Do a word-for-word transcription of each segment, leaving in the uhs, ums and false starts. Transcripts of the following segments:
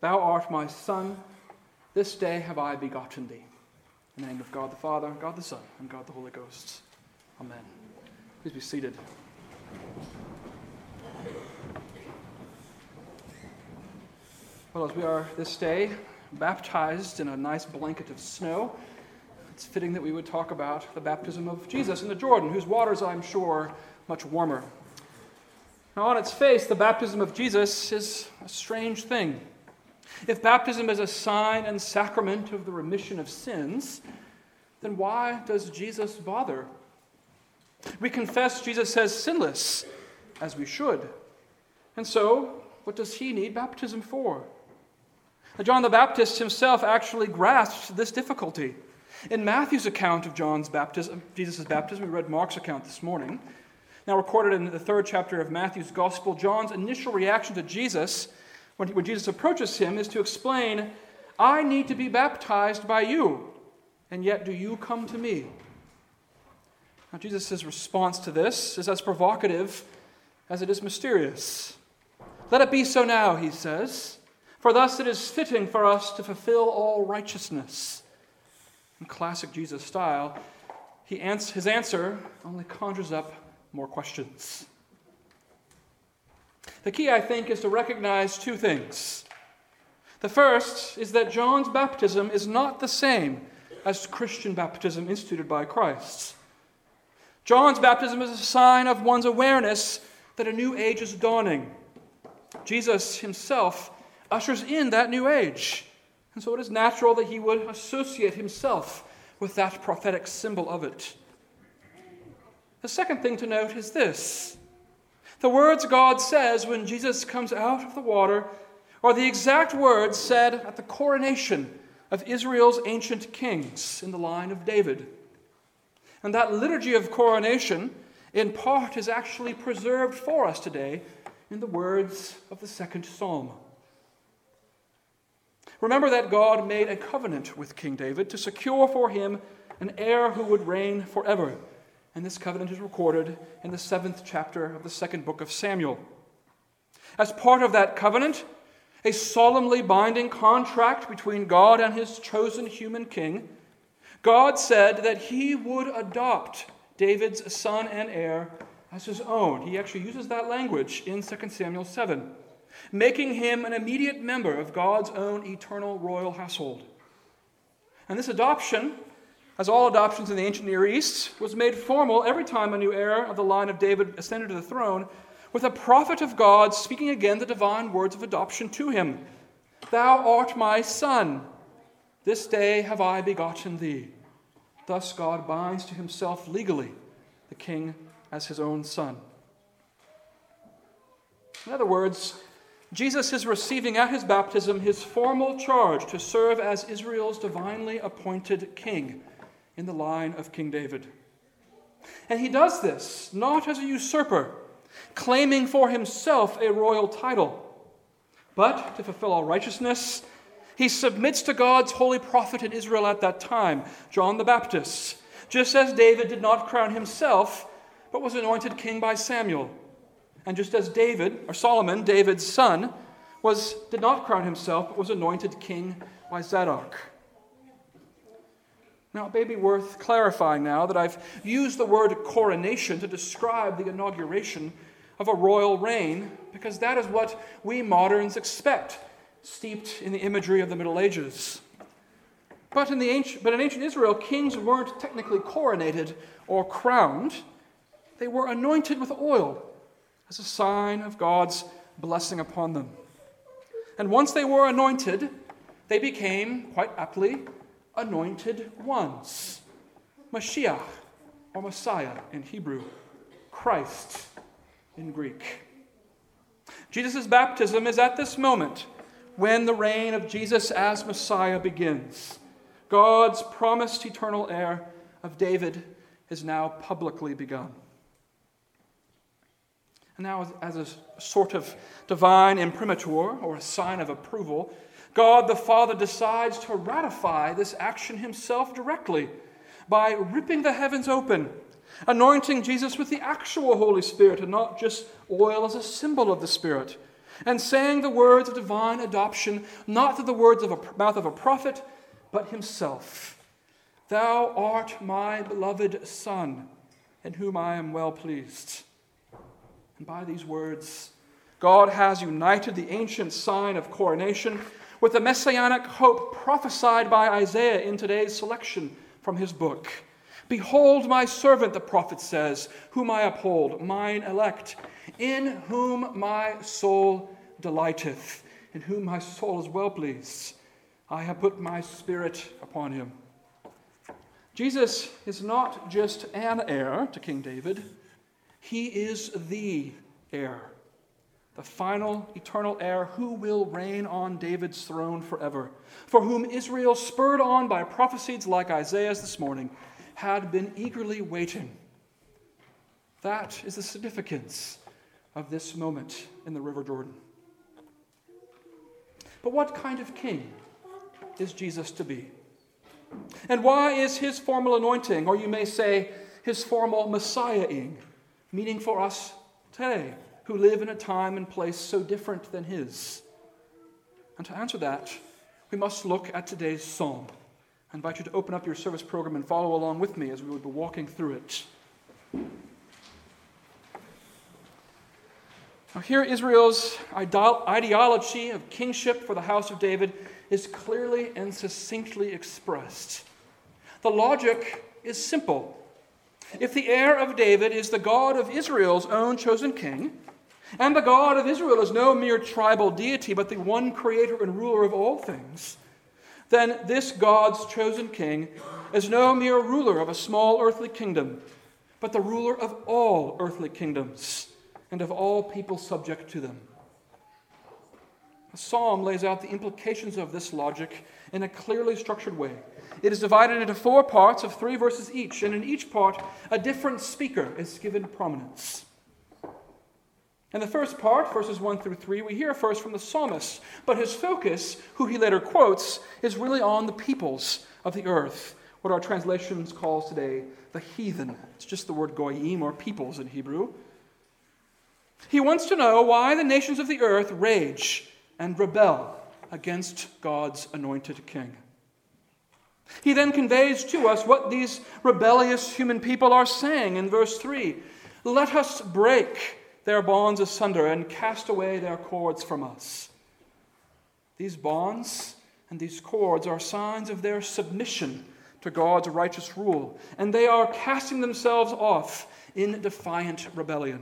Thou art my Son, this day have I begotten thee. In the name of God the Father, God the Son, and God the Holy Ghost. Amen. Please be seated. Well, as we are this day baptized in a nice blanket of snow, it's fitting that we would talk about the baptism of Jesus in the Jordan, whose waters, I'm sure, much warmer. Now, on its face, the baptism of Jesus is a strange thing. If baptism is a sign and sacrament of the remission of sins, then why does Jesus bother? We confess Jesus as sinless, as we should. And so, what does he need baptism for? Now, John the Baptist himself actually grasped this difficulty. In Matthew's account of John's baptism, Jesus' baptism, we read Mark's account this morning. Now recorded in the third chapter of Matthew's Gospel, John's initial reaction to Jesus, when, when Jesus approaches him, is to explain, I need to be baptized by you, and yet do you come to me? Now Jesus' response to this is as provocative as it is mysterious. Let it be so now, he says, for thus it is fitting for us to fulfill all righteousness. In classic Jesus style, he ans- his answer only conjures up more questions. The key, I think, is to recognize two things. The first is that John's baptism is not the same as Christian baptism instituted by Christ. John's baptism is a sign of one's awareness that a new age is dawning. Jesus himself ushers in that new age. And so it is natural that he would associate himself with that prophetic symbol of it. The second thing to note is this. The words God says when Jesus comes out of the water are the exact words said at the coronation of Israel's ancient kings in the line of David. And that liturgy of coronation, in part, is actually preserved for us today in the words of the second psalm. Remember that God made a covenant with King David to secure for him an heir who would reign forever. And this covenant is recorded in the seventh chapter of the second book of Samuel. As part of that covenant, a solemnly binding contract between God and his chosen human king, God said that he would adopt David's son and heir as his own. He actually uses that language in Second Samuel seven. Making him an immediate member of God's own eternal royal household. And this adoption, as all adoptions in the ancient Near East, was made formal every time a new heir of the line of David ascended to the throne, with a prophet of God speaking again the divine words of adoption to him. Thou art my son. This day have I begotten thee. Thus God binds to himself legally the king as his own son. In other words, Jesus is receiving at his baptism his formal charge to serve as Israel's divinely appointed king in the line of King David. And he does this not as a usurper, claiming for himself a royal title, but to fulfill all righteousness, he submits to God's holy prophet in Israel at that time, John the Baptist, just as David did not crown himself, but was anointed king by Samuel. And just as David, or Solomon, David's son, was did not crown himself, but was anointed king by Zadok. Now, it may be worth clarifying now that I've used the word coronation to describe the inauguration of a royal reign, because that is what we moderns expect, steeped in the imagery of the Middle Ages. But in, the ancient, but in ancient Israel, kings weren't technically coronated or crowned. They were anointed with oil as a sign of God's blessing upon them. And once they were anointed, they became, quite aptly, anointed ones. Mashiach, or Messiah in Hebrew, Christ in Greek. Jesus' baptism is at this moment when the reign of Jesus as Messiah begins. God's promised eternal heir of David is now publicly begun. And now, as a sort of divine imprimatur, or a sign of approval, God the Father decides to ratify this action himself directly by ripping the heavens open, anointing Jesus with the actual Holy Spirit and not just oil as a symbol of the Spirit, and saying the words of divine adoption, not through the words of a mouth of a prophet, but himself. Thou art my beloved Son, in whom I am well pleased. And by these words, God has united the ancient sign of coronation with the messianic hope prophesied by Isaiah in today's selection from his book. Behold my servant, the prophet says, whom I uphold, mine elect, in whom my soul delighteth, in whom my soul is well pleased. I have put my spirit upon him. Jesus is not just an heir to King David. He is the heir, the final eternal heir who will reign on David's throne forever, for whom Israel, spurred on by prophecies like Isaiah's this morning, had been eagerly waiting. That is the significance of this moment in the River Jordan. But what kind of king is Jesus to be? And why is his formal anointing, or you may say his formal messiahing, meaning for us today, who live in a time and place so different than his? And to answer that, we must look at today's psalm. I invite you to open up your service program and follow along with me as we will be walking through it. Now, here Israel's ideology of kingship for the house of David is clearly and succinctly expressed. The logic is simple. If the heir of David is the God of Israel's own chosen king, and the God of Israel is no mere tribal deity, but the one creator and ruler of all things, then this God's chosen king is no mere ruler of a small earthly kingdom, but the ruler of all earthly kingdoms and of all people subject to them. The psalm lays out the implications of this logic in a clearly structured way. It is divided into four parts of three verses each, and in each part, a different speaker is given prominence. In the first part, verses one through three, we hear first from the psalmist, but his focus, who he later quotes, is really on the peoples of the earth, what our translations calls today the heathen. It's just the word goyim, or peoples in Hebrew. He wants to know why the nations of the earth rage and rebel against God's anointed king. He then conveys to us what these rebellious human people are saying in verse three. Let us break their bonds asunder and cast away their cords from us. These bonds and these cords are signs of their submission to God's righteous rule, and they are casting themselves off in defiant rebellion.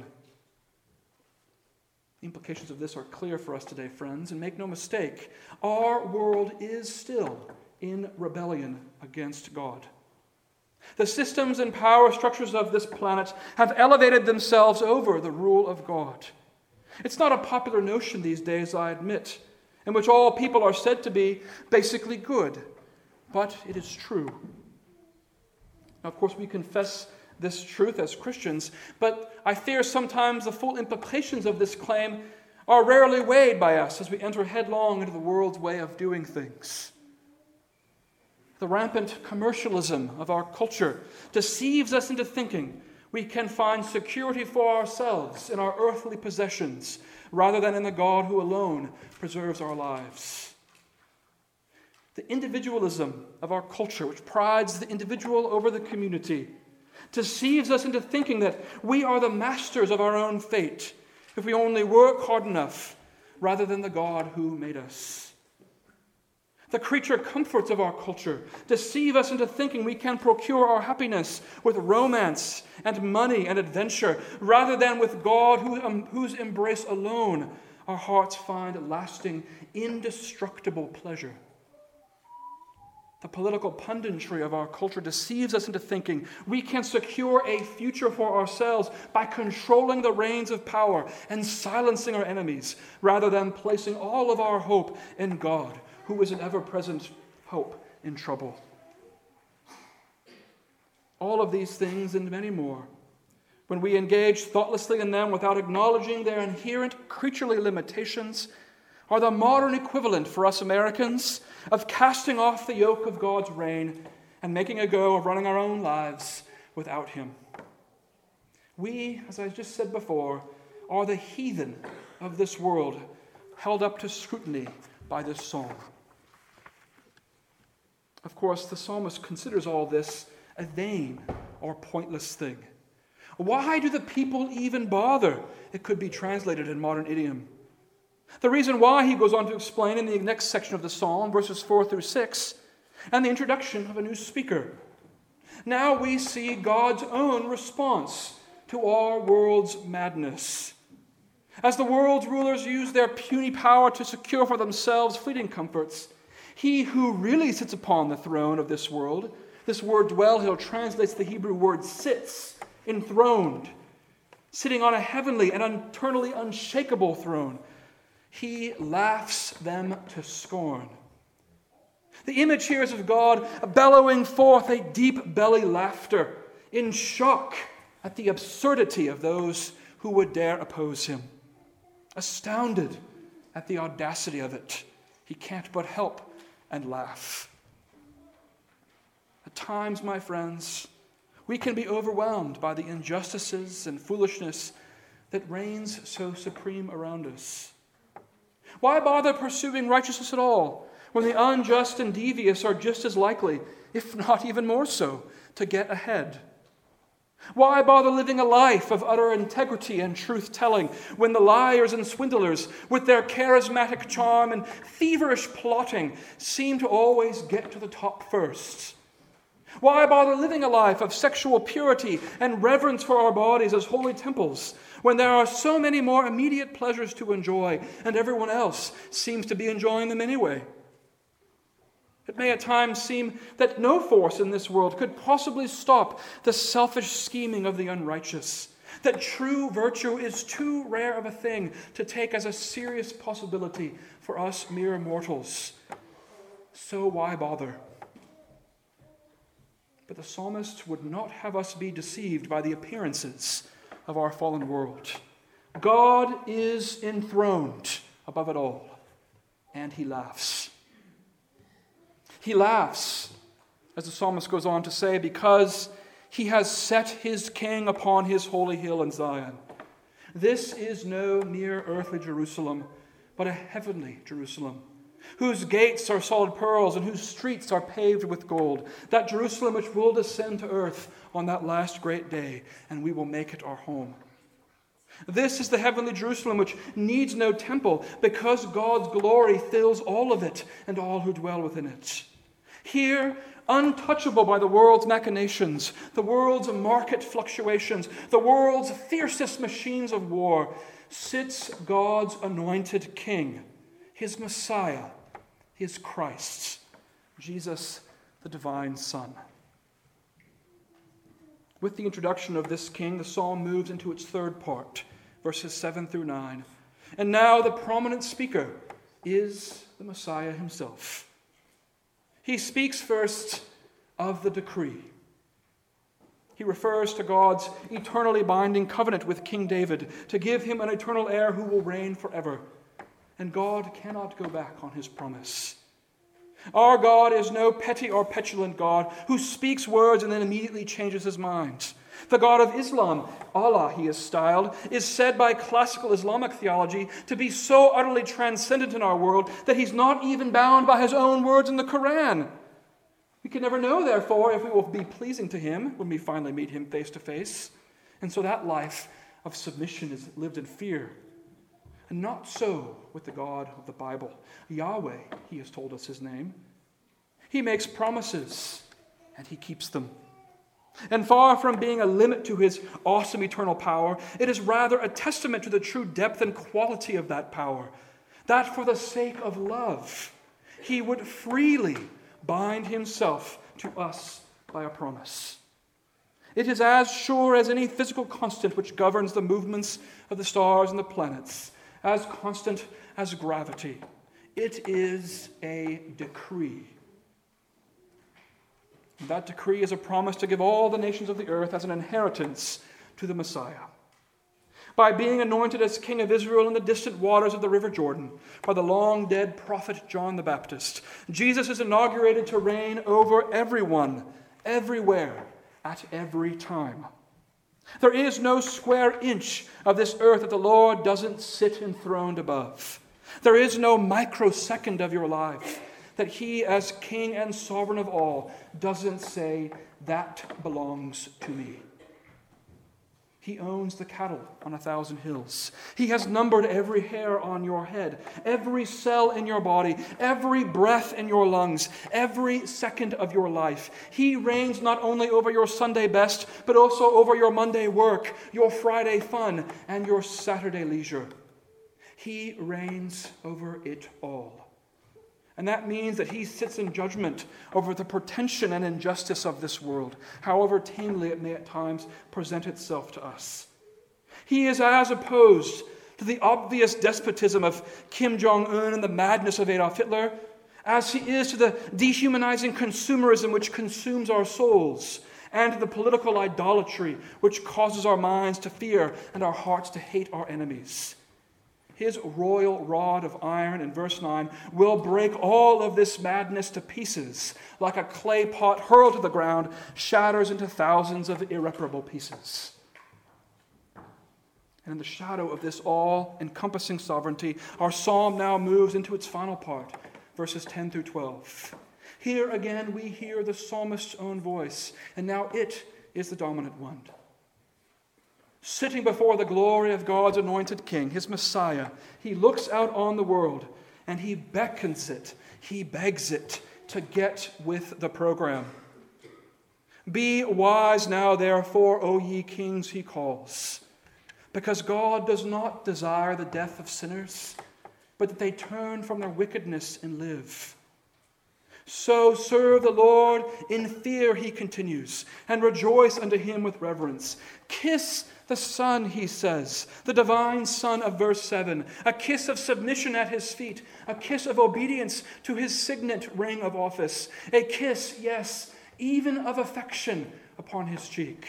The implications of this are clear for us today, friends, and make no mistake, our world is still in rebellion against God. The systems and power structures of this planet have elevated themselves over the rule of God. It's not a popular notion these days, I admit, in which all people are said to be basically good, but it is true. Now, of course, we confess this truth as Christians, but I fear sometimes the full implications of this claim are rarely weighed by us as we enter headlong into the world's way of doing things. The rampant commercialism of our culture deceives us into thinking we can find security for ourselves in our earthly possessions rather than in the God who alone preserves our lives. The individualism of our culture, which prides the individual over the community, deceives us into thinking that we are the masters of our own fate if we only work hard enough rather than the God who made us. The creature comforts of our culture deceive us into thinking we can procure our happiness with romance and money and adventure rather than with God who, um, whose embrace alone our hearts find lasting, indestructible pleasure. The political punditry of our culture deceives us into thinking we can secure a future for ourselves by controlling the reins of power and silencing our enemies, rather than placing all of our hope in God, who is an ever-present hope in trouble. All of these things and many more, when we engage thoughtlessly in them without acknowledging their inherent creaturely limitations, are the modern equivalent for us Americans of casting off the yoke of God's reign and making a go of running our own lives without Him. We, as I just said before, are the heathen of this world, held up to scrutiny by this psalm. Of course, the psalmist considers all this a vain or pointless thing. Why do the people even bother? It could be translated in modern idiom. The reason why he goes on to explain in the next section of the psalm, verses four through six, and the introduction of a new speaker. Now we see God's own response to our world's madness. As the world's rulers use their puny power to secure for themselves fleeting comforts, he who really sits upon the throne of this world, this word dwell here translates the Hebrew word sits, enthroned, sitting on a heavenly and eternally unshakable throne, he laughs them to scorn. The image here is of God bellowing forth a deep belly laughter in shock at the absurdity of those who would dare oppose him. Astounded at the audacity of it, he can't but help and laugh. At times, my friends, we can be overwhelmed by the injustices and foolishness that reigns so supreme around us. Why bother pursuing righteousness at all when the unjust and devious are just as likely, if not even more so, to get ahead? Why bother living a life of utter integrity and truth-telling when the liars and swindlers, with their charismatic charm and feverish plotting, seem to always get to the top first? Why bother living a life of sexual purity and reverence for our bodies as holy temples when there are so many more immediate pleasures to enjoy and everyone else seems to be enjoying them anyway? It may at times seem that no force in this world could possibly stop the selfish scheming of the unrighteous, that true virtue is too rare of a thing to take as a serious possibility for us mere mortals. So why bother? But the psalmist would not have us be deceived by the appearances of our fallen world. God is enthroned above it all, and he laughs. He laughs, as the psalmist goes on to say, because he has set his king upon his holy hill in Zion. This is no mere earthly Jerusalem, but a heavenly Jerusalem, whose gates are solid pearls and whose streets are paved with gold. That Jerusalem which will descend to earth on that last great day, and we will make it our home. This is the heavenly Jerusalem which needs no temple, because God's glory fills all of it and all who dwell within it. Here, untouchable by the world's machinations, the world's market fluctuations, the world's fiercest machines of war, sits God's anointed King, his Messiah, his Christ, Jesus, the divine Son. With the introduction of this king, the psalm moves into its third part, verses seven through nine. And now the prominent speaker is the Messiah himself. He speaks first of the decree. He refers to God's eternally binding covenant with King David to give him an eternal heir who will reign forever. And God cannot go back on his promise. Our God is no petty or petulant God who speaks words and then immediately changes his mind. The God of Islam, Allah he is styled, is said by classical Islamic theology to be so utterly transcendent in our world that he's not even bound by his own words in the Quran. We can never know, therefore, if we will be pleasing to him when we finally meet him face to face. And so that life of submission is lived in fear. And not so with the God of the Bible. Yahweh, he has told us his name. He makes promises, and he keeps them. And far from being a limit to his awesome eternal power, it is rather a testament to the true depth and quality of that power, that for the sake of love, he would freely bind himself to us by a promise. It is as sure as any physical constant which governs the movements of the stars and the planets, as constant as gravity. It is a decree. That decree is a promise to give all the nations of the earth as an inheritance to the Messiah. By being anointed as King of Israel in the distant waters of the River Jordan by the long-dead prophet John the Baptist, Jesus is inaugurated to reign over everyone, everywhere, at every time. There is no square inch of this earth that the Lord doesn't sit enthroned above. There is no microsecond of your life that he, as king and sovereign of all, doesn't say, that belongs to me. He owns the cattle on a thousand hills. He has numbered every hair on your head, every cell in your body, every breath in your lungs, every second of your life. He reigns not only over your Sunday best, but also over your Monday work, your Friday fun, and your Saturday leisure. He reigns over it all. And that means that he sits in judgment over the pretension and injustice of this world, however tamely it may at times present itself to us. He is as opposed to the obvious despotism of Kim Jong-un and the madness of Adolf Hitler, as he is to the dehumanizing consumerism which consumes our souls, and to the political idolatry which causes our minds to fear and our hearts to hate our enemies. His royal rod of iron, in verse nine, will break all of this madness to pieces, like a clay pot hurled to the ground, shatters into thousands of irreparable pieces. And in the shadow of this all-encompassing sovereignty, our psalm now moves into its final part, verses ten through twelve. Here again we hear the psalmist's own voice, and now it is the dominant one. Sitting before the glory of God's anointed King, his Messiah, he looks out on the world and he beckons it, he begs it to get with the program. Be wise now, therefore, O ye kings, he calls, because God does not desire the death of sinners, but that they turn from their wickedness and live. So serve the Lord in fear, he continues, and rejoice unto him with reverence. Kiss the Son, he says, the divine Son of verse seven, a kiss of submission at his feet, a kiss of obedience to his signet ring of office, a kiss, yes, even of affection upon his cheek.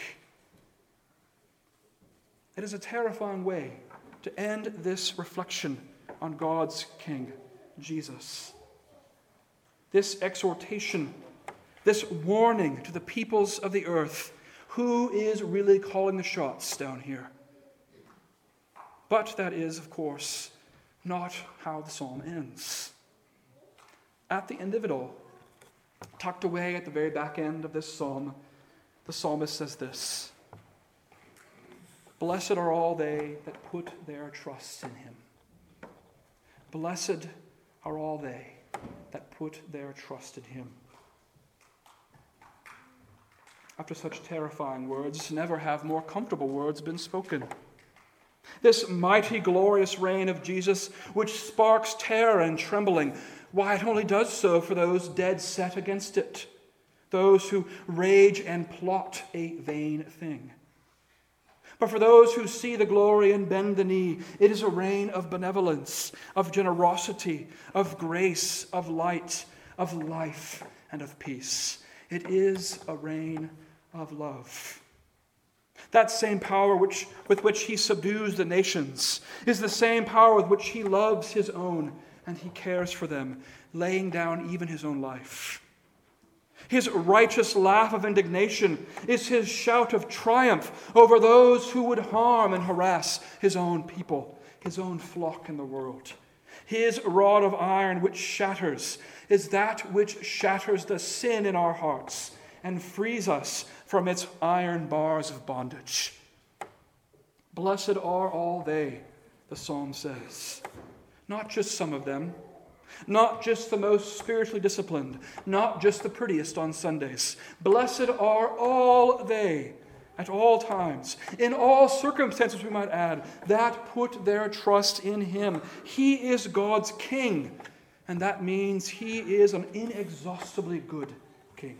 It is a terrifying way to end this reflection on God's King, Jesus. This exhortation, this warning to the peoples of the earth, who is really calling the shots down here? But that is, of course, not how the psalm ends. At the end of it all, tucked away at the very back end of this psalm, the psalmist says this: Blessed are all they that put their trust in him. Blessed are all they that put their trust in him. After such terrifying words, never have more comfortable words been spoken. This mighty, glorious reign of Jesus, which sparks terror and trembling, why, it only does so for those dead set against it, those who rage and plot a vain thing. But for those who see the glory and bend the knee, it is a reign of benevolence, of generosity, of grace, of light, of life, and of peace. It is a reign of love. That same power which, with which he subdues the nations is the same power with which he loves his own and he cares for them, laying down even his own life. His righteous laugh of indignation is his shout of triumph over those who would harm and harass his own people, his own flock in the world. His rod of iron which shatters is that which shatters the sin in our hearts and frees us from its iron bars of bondage. Blessed are all they, the psalm says. Not just some of them, not just the most spiritually disciplined, not just the prettiest on Sundays. Blessed are all they, at all times, in all circumstances, we might add, that put their trust in him. He is God's king, and that means he is an inexhaustibly good king.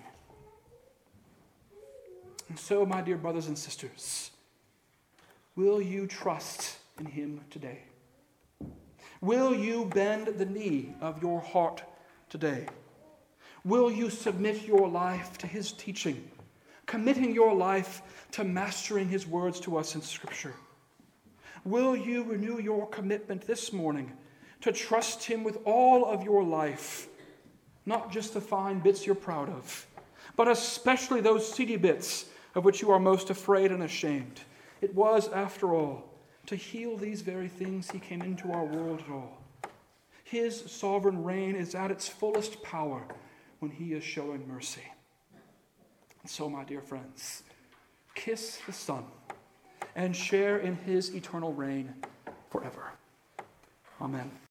And so, my dear brothers and sisters, will you trust in him today? Will you bend the knee of your heart today? Will you submit your life to his teaching, committing your life to mastering his words to us in Scripture? Will you renew your commitment this morning to trust him with all of your life, not just the fine bits you're proud of, but especially those seedy bits of which you are most afraid and ashamed? It was, after all, to heal these very things he came into our world at all. His sovereign reign is at its fullest power when he is showing mercy. And so, my dear friends, kiss the Son and share in his eternal reign forever. Amen.